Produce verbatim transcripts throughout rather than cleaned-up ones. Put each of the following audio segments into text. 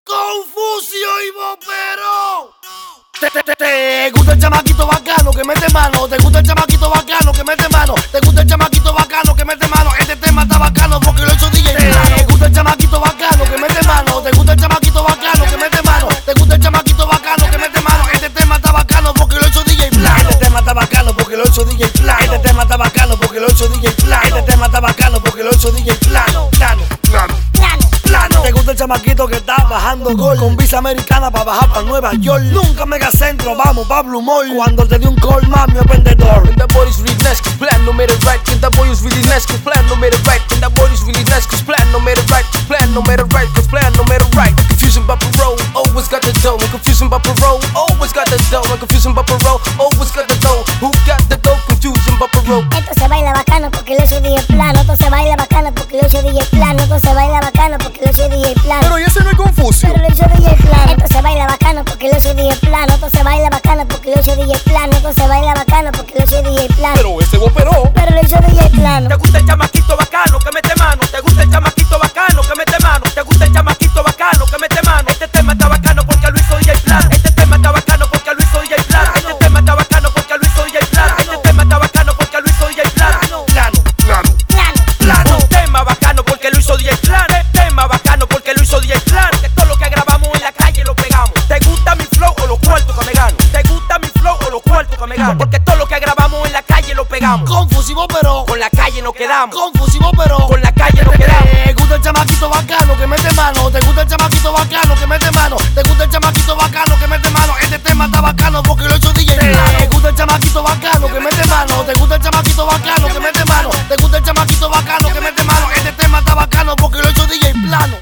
Confucio y Bopero. Te, te, te, te gusta el chamaquito bacano que mete mano. Te gusta el chamaquito bacano que mete mano. Te gusta el chamaquito bacano que mete mano. Este tema está bacano porque lo hizo D J Plano. Te gusta el chamaquito bacano que mete mano. Te gusta el chamaquito bacano que mete mano. Te gusta el chamaquito bacano que mete mano. Este tema está bacano porque lo hizo D J Plano. Este tema está bacano porque lo hizo D J Plano. Este tema está bacano porque lo hizo D J Plano. Este tema está bacano porque lo hizo D J Plano. Plano, plano, plano, plano. Te gusta el chamaquito que está bajando gol con visa americana para bajar para Nueva York. Nunca Megacentro, vamos pa' Blue Mall. Cuando te di un call, mami, es vendedor. And that boy is really nice, cause plan no matter right. And that boy is really nice, cause plan no matter right. And that boy is really nice, cause plan no matter right. Cause plan no matter right, cause plan no matter right. Confusion by parole, always got the dough. And confusion by parole, always got the dough. And confusion by parole, always got the dough. Who got the dough? Confusion by parole. Esto se baila bacano porque lo hizo D J Plano. Esto se baila bacano porque lo hizo D J Plano. Esto se baila bacano porque lo hizo D J Plano. Pero y ese no es Confucio. Pero lo hizo D J Plano. Esto se baila bacano porque lo hizo D J Plano. Esto se baila bacano porque lo hizo D J Plano. Esto se baila bacano porque lo hizo D J Plano. Pero ese Bopero. Pero lo hizo D J Plano. ¿Te gusta el chamaquito bacano que mete mano? ¿Te gusta el chamaquito bacano que mete mano? ¿Te gusta el chamaquito bacano que mete mano? Este tema está bacano porque lo hizo D J Plano. Este tema está bacano porque lo hizo D J Plano. Este tema está bacano porque lo hizo D J Plano. Este tema está bacano porque lo hizo D J Plano. Plano, plano, Plano. plano. Un tema bacano porque lo hizo D J Plano. Tema bacano porque lo hizo D J Plano. Que todo lo que grabamos en la calle lo pegamos. ¿Te gusta mi flow o los cuartos que me gano? ¿Te gusta mi flow o los cuartos que me gano? Porque todo lo que grabamos en la calle lo pegamos. Confusivo, pero Con la calle nos quedamos. Confusivo, pero Con la calle nos quedamos. Te gusta el chamaquito bacano que mete mano. Te gusta el chamaquito bacano que mete mano. Te gusta el chamaquito bacano que mete mano. Este tema está bacano porque lo hizo D J Plano. Te gusta el chamaquito bacano que mete mano. Te gusta el chamaquito bacano que mete mano. Te gusta el chamaquito bacano que mete mano. Este tema está bacano porque lo hizo D J Plano.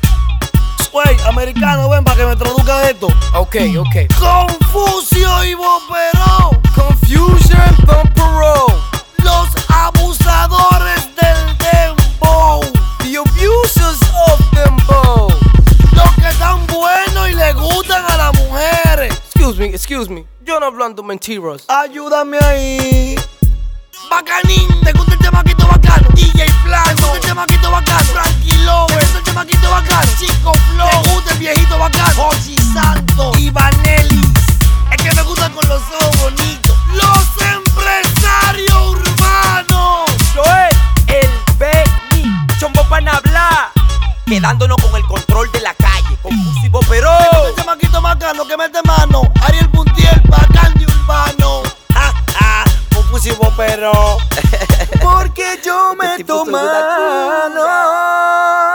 Wey, americano, ven para que me traduzca esto. Okay, okay. Confucio y Bopero. Confusion by parole. Los abusadores del dembow. The abusers of them both. Los que están buenos y le gustan a las mujeres. Excuse me, excuse me. Yo no hablando mentiras. Ayúdame ahí. Bacanín, te gusta el chamaquito bacano. D J Plano, te gusta el chamaquito bacano. Frankie Lover, te gusta el chamaquito bacano. Chico Flow, te gusta el viejito bacano. Jochi Santo y Vanelli. Es que me gusta con los ojos bonitos. Los empresarios urbanos. Joel, el Benny, Chombo para hablar. Quedándonos con el control de la calle. Confucio y Bopero. Te gusta el chamaquito bacano que mete mano. Ariel Puntiel, bacán de urbano. Ah, ah, Confucio y Bopero. Porque yo meto mano.